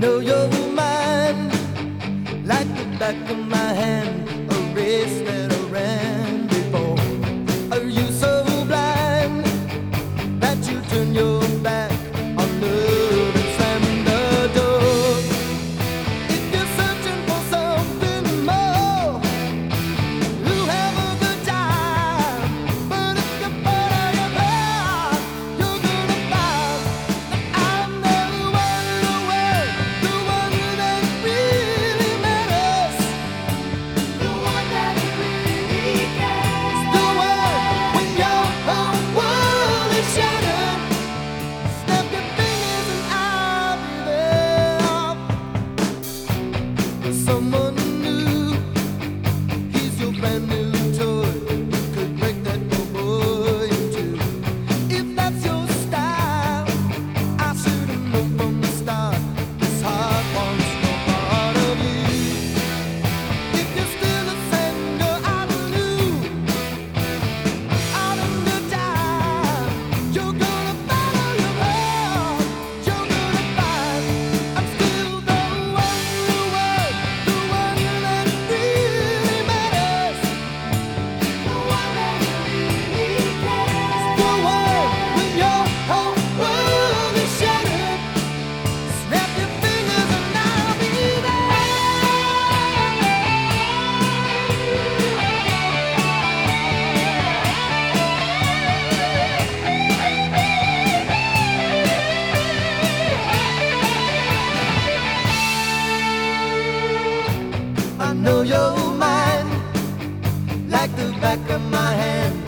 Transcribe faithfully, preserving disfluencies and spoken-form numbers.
know you're mine, like the back of my hand, a race that I ran before. Are you so blind that you turn your back on love and slam the door? If you're searching for something more, you have a good time. But if you fall out of love, you're gonna find that I'm the one, the one, the one that really matters, the one that really cares, the one when your whole world is shattered. Snap your fingers and I'll be there. Someone new, he's your brand new toy, could break that poor boy in two. If that's your style, I should've known from the start. This heart wants no part of you. If you're still the same girl I knew, out of the time, you're gonna follow your heart. You're gonna find I'm still the one, the one, the one that really matters, the one that really cares, the one when your whole world is shattered. Snap your fingers and I'll be I know you're mine, like the back of my hand.